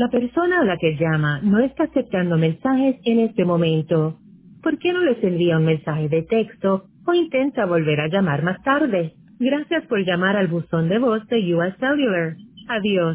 La persona a la que llama no está aceptando mensajes en este momento. ¿Por qué no les envía un mensaje de texto o intenta volver a llamar más tarde? Gracias por llamar al buzón de voz de US Cellular. Adiós.